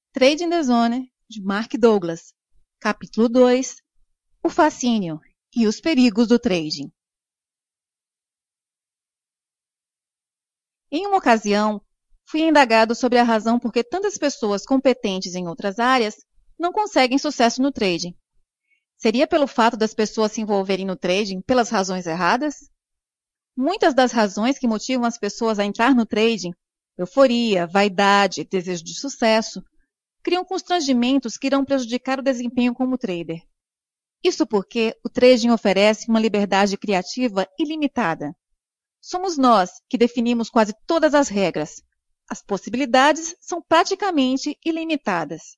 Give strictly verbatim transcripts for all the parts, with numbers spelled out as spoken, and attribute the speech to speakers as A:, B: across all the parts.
A: Trading the Zone, de Mark Douglas. Capítulo dois. O fascínio e os perigos do trading. Em uma ocasião, fui indagado sobre a razão por que tantas pessoas competentes em outras áreas não conseguem sucesso no trading. Seria pelo fato das pessoas se envolverem no trading pelas razões erradas? Muitas das razões que motivam as pessoas a entrar no trading, euforia, vaidade, desejo de sucesso, criam constrangimentos que irão prejudicar o desempenho como trader. Isso porque o trading oferece uma liberdade criativa ilimitada. Somos nós que definimos quase todas as regras. As possibilidades são praticamente ilimitadas.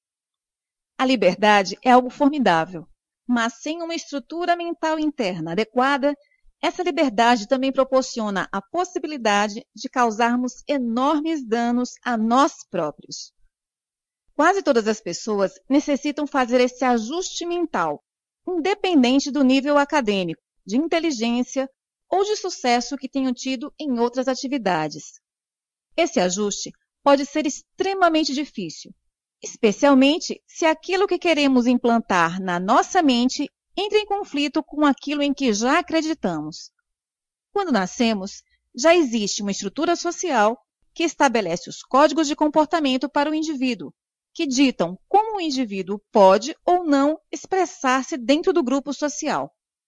A: A liberdade é algo formidável, mas sem uma estrutura mental interna adequada, essa liberdade também proporciona a possibilidade de causarmos enormes danos a nós próprios. Quase todas as pessoas necessitam fazer esse ajuste mental, independente do nível acadêmico, de inteligência ou de sucesso que tenham tido em outras atividades. Esse ajuste pode ser extremamente difícil, especialmente se aquilo que queremos implantar na nossa mente entra em conflito com aquilo em que já acreditamos. Quando nascemos, já existe uma estrutura social que estabelece os códigos de comportamento para o indivíduo, que ditam como o indivíduo pode ou não expressar-se dentro do grupo social.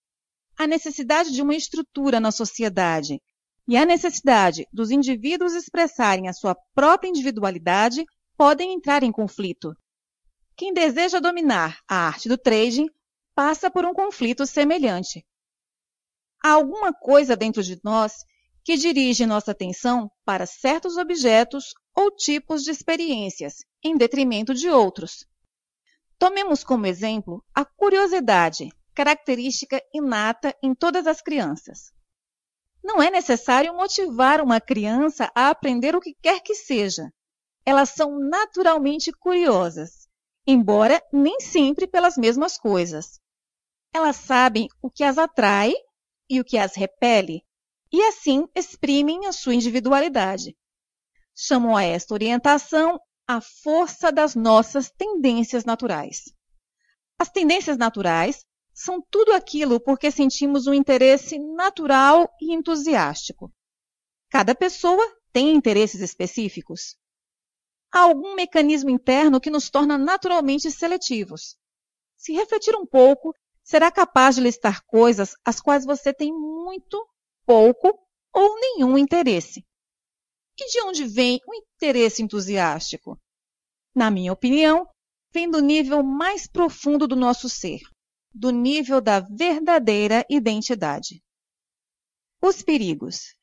A: A necessidade de uma estrutura na sociedade e a necessidade dos indivíduos expressarem a sua própria individualidade podem entrar em conflito. Quem deseja dominar a arte do trading passa por um conflito semelhante. Há alguma coisa dentro de nós que dirige nossa atenção para certos objetos ou tipos de experiências, em detrimento de outros. Tomemos como exemplo a curiosidade, característica inata em todas as crianças. Não é necessário motivar uma criança a aprender o que quer que seja. Elas são naturalmente curiosas, embora nem sempre pelas mesmas coisas. Elas sabem o que as atrai e o que as repele, e assim exprimem a sua individualidade. Chamam a esta orientação a força das nossas tendências naturais. As tendências naturais são tudo aquilo por que sentimos um interesse natural e entusiástico. Cada pessoa tem interesses específicos. Há algum mecanismo interno que nos torna naturalmente seletivos. Se refletir um pouco, será capaz de listar coisas às quais você tem muito, pouco ou nenhum interesse. E de onde vem o interesse entusiástico? Na minha opinião, vem do nível mais profundo do nosso ser, do nível da verdadeira identidade. Os perigos.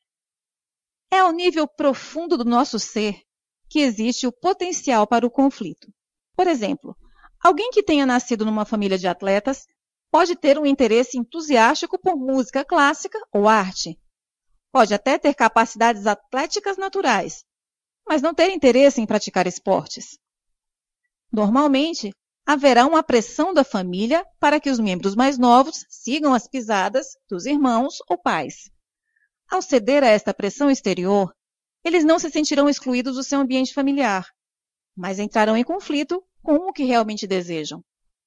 A: É ao nível profundo do nosso ser que existe o potencial para o conflito. Por exemplo, alguém que tenha nascido numa família de atletas pode ter um interesse entusiástico por música clássica ou arte. Pode até ter capacidades atléticas naturais, mas não ter interesse em praticar esportes. Normalmente, haverá uma pressão da família para que os membros mais novos sigam as pisadas dos irmãos ou pais. Ao ceder a esta pressão exterior, eles não se sentirão excluídos do seu ambiente familiar, mas entrarão em conflito com o que realmente desejam.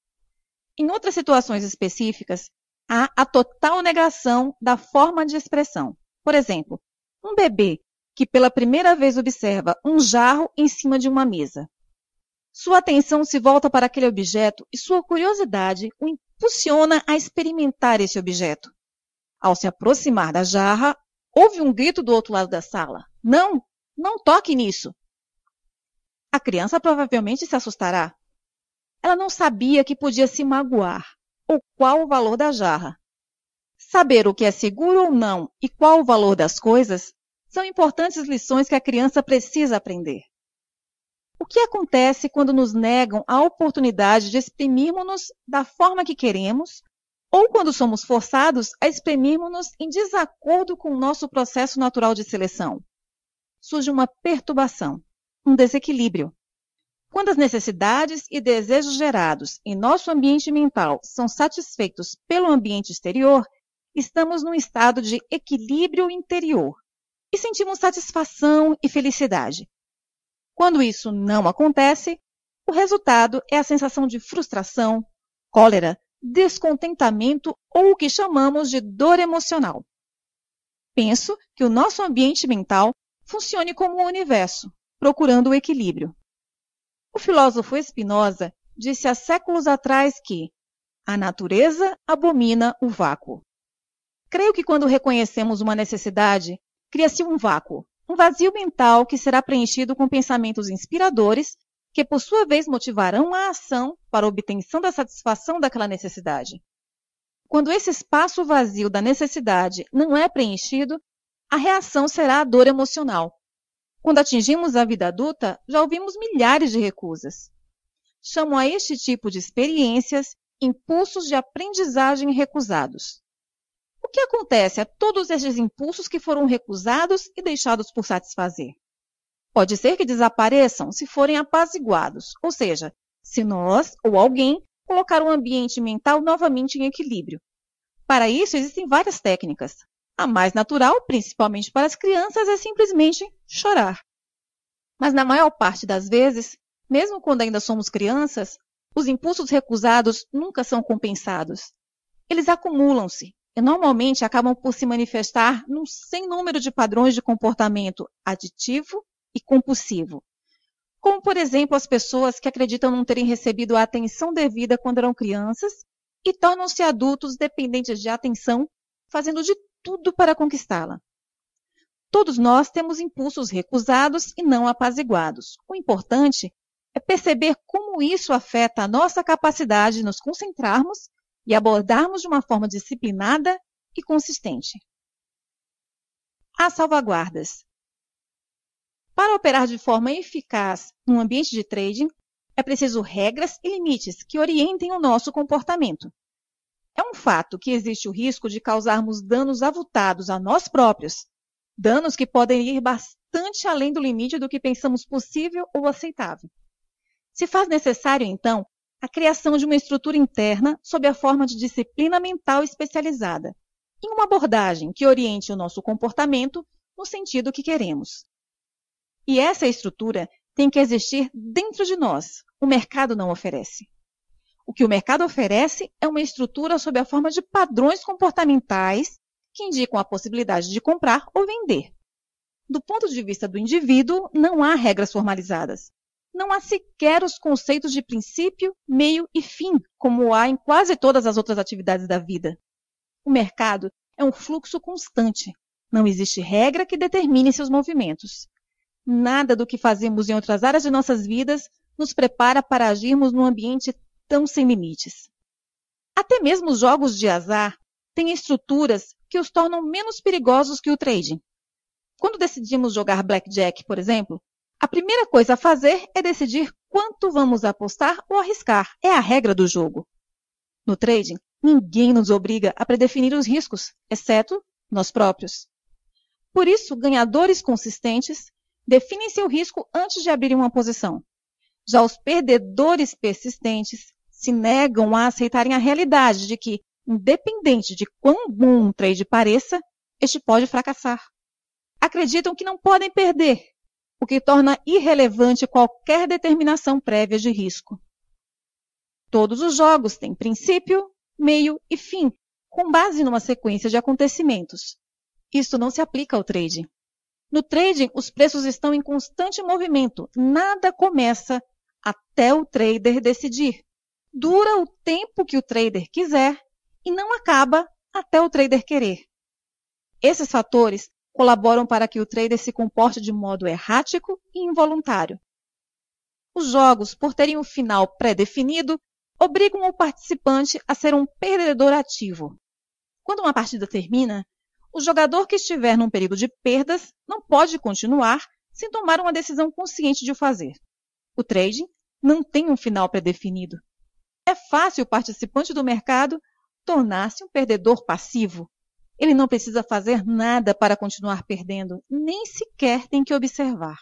A: Em outras situações específicas, há a total negação da forma de expressão. Por exemplo, um bebê que pela primeira vez observa um jarro em cima de uma mesa. Sua atenção se volta para aquele objeto e sua curiosidade o impulsiona a experimentar esse objeto. Ao se aproximar da jarra, houve um grito do outro lado da sala. Não, não toque nisso. A criança provavelmente se assustará. Ela não sabia que podia se magoar, ou qual o valor da jarra. Saber o que é seguro ou não e qual o valor das coisas são importantes lições que a criança precisa aprender. O que acontece quando nos negam a oportunidade de exprimirmos-nos da forma que queremos ou quando somos forçados a exprimirmos-nos em desacordo com o nosso processo natural de seleção? Surge uma perturbação, um desequilíbrio. Quando as necessidades e desejos gerados em nosso ambiente mental são satisfeitos pelo ambiente exterior, estamos num estado de equilíbrio interior e sentimos satisfação e felicidade. Quando isso não acontece, O resultado é a sensação de frustração, cólera, descontentamento ou o que chamamos de dor emocional. Penso que o nosso ambiente mental funcione como um universo, procurando o equilíbrio. O filósofo Spinoza disse há séculos atrás que a natureza abomina o vácuo. Creio que quando reconhecemos uma necessidade, cria-se um vácuo, um vazio mental que será preenchido com pensamentos inspiradores que, por sua vez, motivarão a ação para a obtenção da satisfação daquela necessidade. Quando esse espaço vazio da necessidade não é preenchido, a reação será a dor emocional. Quando atingimos a vida adulta, já ouvimos milhares de recusas. Chamo a este tipo de experiências impulsos de aprendizagem recusados. O que acontece a todos estes impulsos que foram recusados e deixados por satisfazer? Pode ser que desapareçam se forem apaziguados, ou seja, se nós ou alguém colocar o ambiente mental novamente em equilíbrio. Para isso, existem várias técnicas. A mais natural, principalmente para as crianças, é simplesmente chorar. Mas na maior parte das vezes, mesmo quando ainda somos crianças, os impulsos recusados nunca são compensados. Eles acumulam-se e normalmente acabam por se manifestar num sem número de padrões de comportamento aditivo e compulsivo. Como, por exemplo, as pessoas que acreditam não terem recebido a atenção devida quando eram crianças e tornam-se adultos dependentes de atenção, fazendo de tudo para conquistá-la. Todos nós temos impulsos recusados e não apaziguados. O importante é perceber como isso afeta a nossa capacidade de nos concentrarmos e abordarmos de uma forma disciplinada e consistente. As salvaguardas. Para operar de forma eficaz num ambiente de trading, é preciso regras e limites que orientem o nosso comportamento. É um fato que existe o risco de causarmos danos avultados a nós próprios, danos que podem ir bastante além do limite do que pensamos possível ou aceitável. Se faz necessário, então, a criação de uma estrutura interna sob a forma de disciplina mental especializada, em uma abordagem que oriente o nosso comportamento no sentido que queremos. E essa estrutura tem que existir dentro de nós. O mercado não oferece. O que o mercado oferece é uma estrutura sob a forma de padrões comportamentais que indicam a possibilidade de comprar ou vender. Do ponto de vista do indivíduo, não há regras formalizadas. Não há sequer os conceitos de princípio, meio e fim, como há em quase todas as outras atividades da vida. O mercado é um fluxo constante. Não existe regra que determine seus movimentos. Nada do que fazemos em outras áreas de nossas vidas nos prepara para agirmos num ambiente tão sem limites. Até mesmo os jogos de azar têm estruturas que os tornam menos perigosos que o trading. Quando decidimos jogar blackjack, por exemplo, a primeira coisa a fazer é decidir quanto vamos apostar ou arriscar. É a regra do jogo. No trading, ninguém nos obriga a predefinir os riscos, exceto nós próprios. Por isso, ganhadores consistentes definem seu risco antes de abrirem uma posição. Já os perdedores persistentes se negam a aceitarem a realidade de que, independente de quão bom um trade pareça, este pode fracassar. Acreditam que não podem perder, o que torna irrelevante qualquer determinação prévia de risco. Todos os jogos têm princípio, meio e fim, com base numa sequência de acontecimentos. Isto não se aplica ao trading. No trading, os preços estão em constante movimento. Nada começa até o trader decidir. Dura o tempo que o trader quiser e não acaba até o trader querer. Esses fatores colaboram para que o trader se comporte de modo errático e involuntário. Os jogos, por terem um final pré-definido, obrigam o participante a ser um perdedor ativo. Quando uma partida termina, o jogador que estiver num período de perdas não pode continuar sem tomar uma decisão consciente de o fazer. O trading não tem um final pré-definido. É fácil o participante do mercado tornar-se um perdedor passivo. Ele não precisa fazer nada para continuar perdendo, nem sequer tem que observar.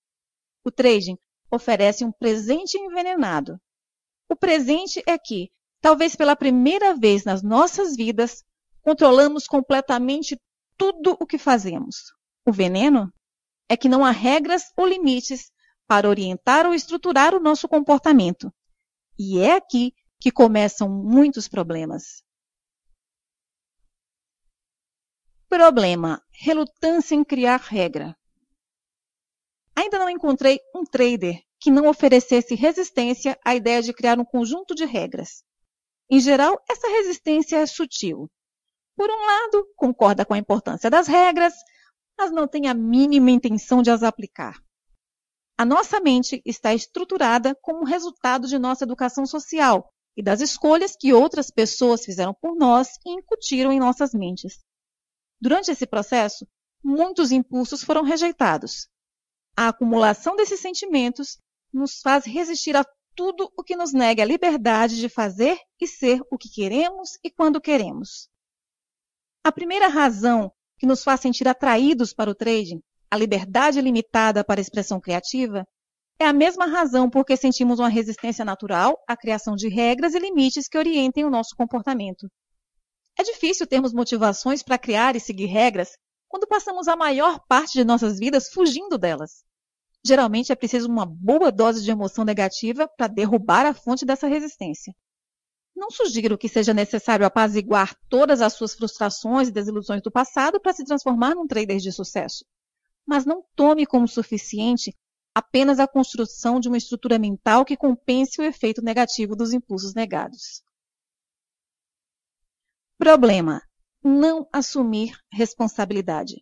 A: O trading oferece um presente envenenado. O presente é que, talvez pela primeira vez nas nossas vidas, controlamos completamente tudo o que fazemos. O veneno é que não há regras ou limites para orientar ou estruturar o nosso comportamento. E é aqui que começam muitos problemas. Problema: relutância em criar regra. Ainda não encontrei um trader que não oferecesse resistência à ideia de criar um conjunto de regras. Em geral, essa resistência é sutil. Por um lado, concorda com a importância das regras, mas não tem a mínima intenção de as aplicar. A nossa mente está estruturada como resultado de nossa educação social e das escolhas que outras pessoas fizeram por nós e incutiram em nossas mentes. Durante esse processo, muitos impulsos foram rejeitados. A acumulação desses sentimentos nos faz resistir a tudo o que nos nega a liberdade de fazer e ser o que queremos e quando queremos. A primeira razão que nos faz sentir atraídos para o trading, a liberdade limitada para a expressão criativa, é a mesma razão por que sentimos uma resistência natural à criação de regras e limites que orientem o nosso comportamento. É difícil termos motivações para criar e seguir regras quando passamos a maior parte de nossas vidas fugindo delas. Geralmente é preciso uma boa dose de emoção negativa para derrubar a fonte dessa resistência. Não sugiro que seja necessário apaziguar todas as suas frustrações e desilusões do passado para se transformar num trader de sucesso. Mas não tome como suficiente apenas a construção de uma estrutura mental que compense o efeito negativo dos impulsos negados. Problema: não assumir responsabilidade.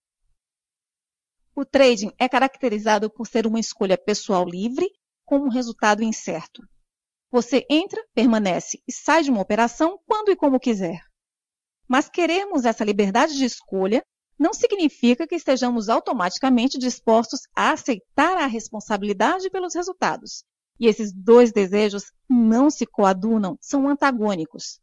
A: O trading é caracterizado por ser uma escolha pessoal livre com um resultado incerto. Você entra, permanece e sai de uma operação quando e como quiser. Mas querermos essa liberdade de escolha não significa que estejamos automaticamente dispostos a aceitar a responsabilidade pelos resultados. E esses dois desejos não se coadunam, são antagônicos.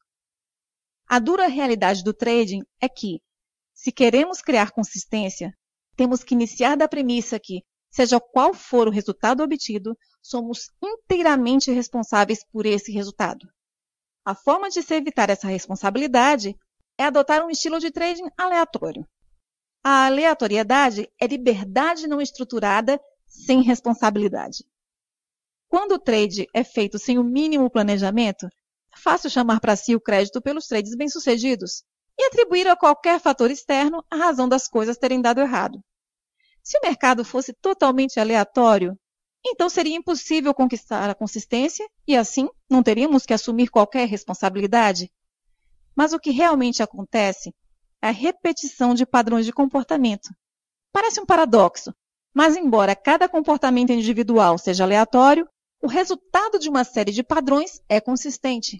A: A dura realidade do trading é que, se queremos criar consistência, temos que iniciar da premissa que, seja qual for o resultado obtido, somos inteiramente responsáveis por esse resultado. A forma de se evitar essa responsabilidade é adotar um estilo de trading aleatório. A aleatoriedade é liberdade não estruturada sem responsabilidade. Quando o trade é feito sem o mínimo planejamento, é fácil chamar para si o crédito pelos trades bem-sucedidos e atribuir a qualquer fator externo a razão das coisas terem dado errado. Se o mercado fosse totalmente aleatório, então seria impossível conquistar a consistência e, assim, não teríamos que assumir qualquer responsabilidade. Mas o que realmente acontece é a repetição de padrões de comportamento. Parece um paradoxo, mas embora cada comportamento individual seja aleatório, o resultado de uma série de padrões é consistente.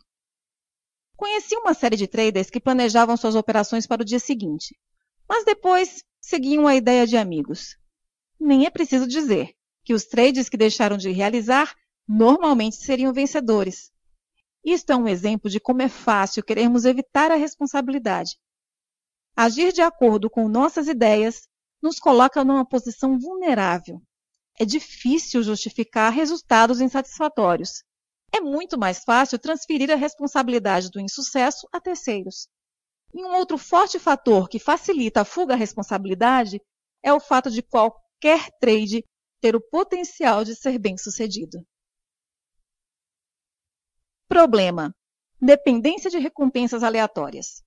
A: Conheci uma série de traders que planejavam suas operações para o dia seguinte, mas depois seguiam a ideia de amigos. Nem é preciso dizer que os trades que deixaram de realizar normalmente seriam vencedores. Isto é um exemplo de como é fácil querermos evitar a responsabilidade. Agir de acordo com nossas ideias nos coloca numa posição vulnerável. É difícil justificar resultados insatisfatórios. É muito mais fácil transferir a responsabilidade do insucesso a terceiros. E um outro forte fator que facilita a fuga à responsabilidade é o fato de qualquer trade ter o potencial de ser bem-sucedido. Problema: dependência de recompensas aleatórias.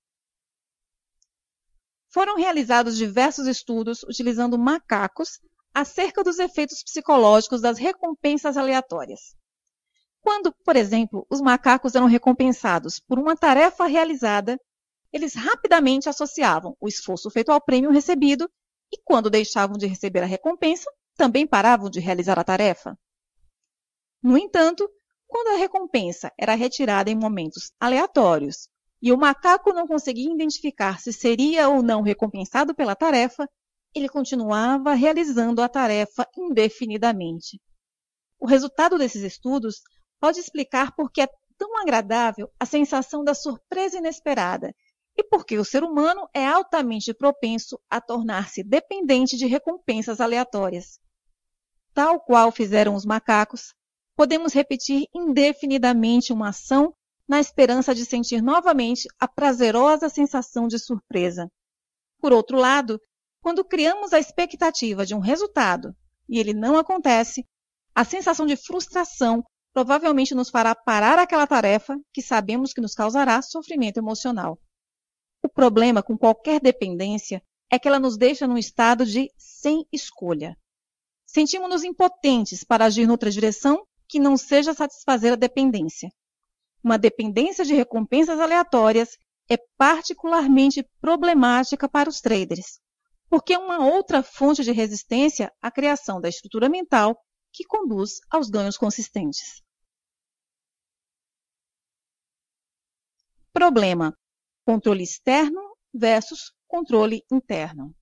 A: Foram realizados diversos estudos utilizando macacos acerca dos efeitos psicológicos das recompensas aleatórias. Quando, por exemplo, os macacos eram recompensados por uma tarefa realizada, eles rapidamente associavam o esforço feito ao prêmio recebido e, quando deixavam de receber a recompensa, também paravam de realizar a tarefa. No entanto, quando a recompensa era retirada em momentos aleatórios e o macaco não conseguia identificar se seria ou não recompensado pela tarefa, ele continuava realizando a tarefa indefinidamente. O resultado desses estudos pode explicar por que é tão agradável a sensação da surpresa inesperada e por que o ser humano é altamente propenso a tornar-se dependente de recompensas aleatórias. Tal qual fizeram os macacos, podemos repetir indefinidamente uma ação na esperança de sentir novamente a prazerosa sensação de surpresa. Por outro lado, quando criamos a expectativa de um resultado e ele não acontece, A sensação de frustração provavelmente nos fará parar aquela tarefa que sabemos que nos causará sofrimento emocional. O problema com qualquer dependência é que ela nos deixa num estado de sem escolha. Sentimos-nos impotentes para agir noutra direção que não seja satisfazer a dependência. Uma dependência de recompensas aleatórias é particularmente problemática para os traders, porque é uma outra fonte de resistência à criação da estrutura mental que conduz aos ganhos consistentes. Problema: controle externo versus controle interno.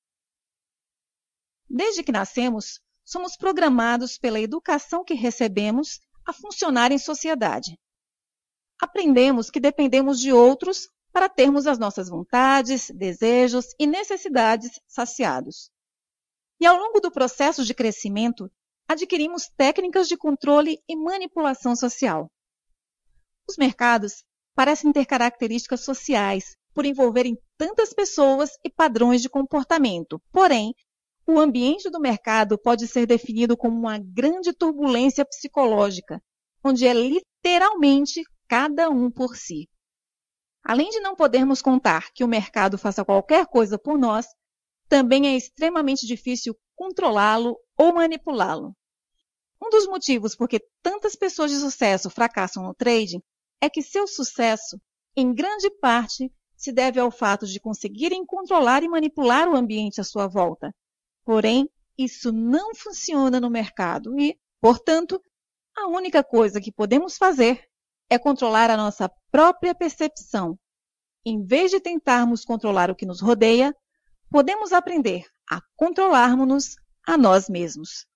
A: Desde que nascemos, somos programados pela educação que recebemos a funcionar em sociedade. Aprendemos que dependemos de outros para termos as nossas vontades, desejos e necessidades saciados. E ao longo do processo de crescimento, adquirimos técnicas de controle e manipulação social. Os mercados parecem ter características sociais, por envolverem tantas pessoas e padrões de comportamento. Porém, o ambiente do mercado pode ser definido como uma grande turbulência psicológica, onde é literalmente cada um por si. Além de não podermos contar que o mercado faça qualquer coisa por nós, também é extremamente difícil controlá-lo ou manipulá-lo. Um dos motivos por que tantas pessoas de sucesso fracassam no trading é que seu sucesso, em grande parte, se deve ao fato de conseguirem controlar e manipular o ambiente à sua volta. Porém, isso não funciona no mercado e, portanto, a única coisa que podemos fazer é controlar a nossa própria percepção. Em vez de tentarmos controlar o que nos rodeia, podemos aprender a controlarmos-nos a nós mesmos.